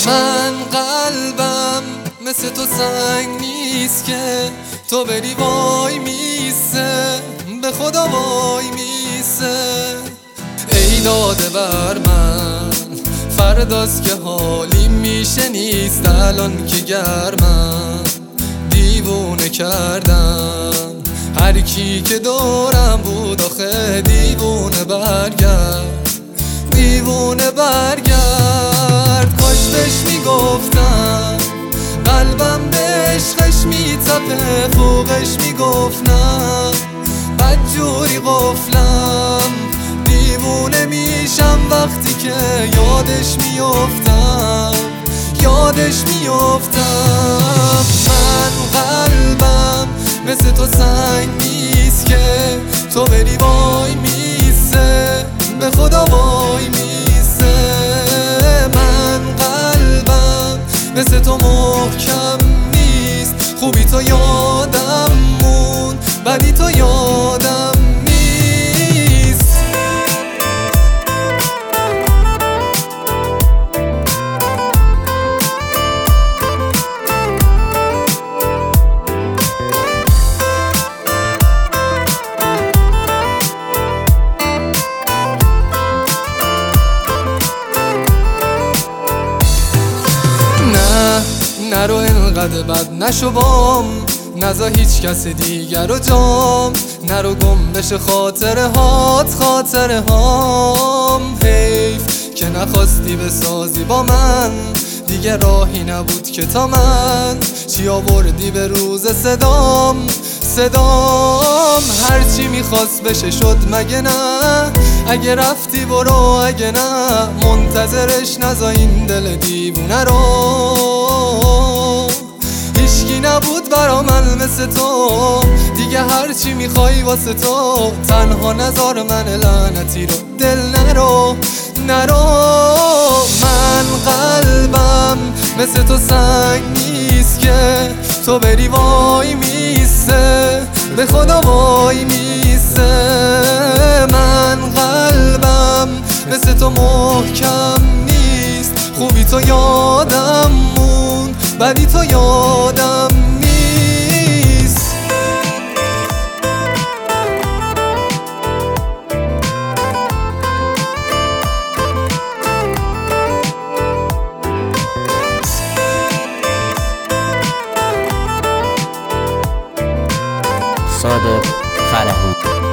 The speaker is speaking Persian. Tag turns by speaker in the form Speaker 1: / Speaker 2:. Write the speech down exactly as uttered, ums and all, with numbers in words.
Speaker 1: من قلبم مثل تو سنگ نیست که تو بری وای میسه، به خدا وای میسه. ای داده بر من فرداست که حالی میشه نیست، الان که گرمم دیوونه کردم هر کی که دورم بود. آخه دیوونه برگرد، دیوونه برگرد. کاش بهش میگفتم قلبم به عشقش میتپه، فوقش میگفتم بدجوری قفلم. دیوونه میشم وقتی که یادش میافتم، یادش میافتم. من قلبم مثل تو سنگ نیست که تو بری وای میسه، به خدا وای میسه. من قلبم مثل تو محکم نیست، خوبی تو یادم مون، بدی تو یادم نیست. نرو اینقدر بد نشو بام، نزا هیچ کس دیگر رو جام. نرو گم بشه خاطره هات، خاطره هام. حیف که نخواستی بسازی با من، دیگه راهی نبود که تا من چی آوردی به روز صدام، صدام. هرچی میخواست بشه شد مگه نه؟ اگه رفتی برو، اگه نه منتظرش نزا این دل دیوونه رو. هیچکی نبود برا من مثل تو، دیگه هرچی میخوای واسه تو. تنها نزار من لعنتی رو دل نرو، نرو. من قلبم مثل تو سنگ نیست که تو بری وای میسه، به خدا وای میسه. من قلبم مثل تو محکم نیست، خوبی تو یادم مون، بدی تو یادم نیست.
Speaker 2: صادق فرهی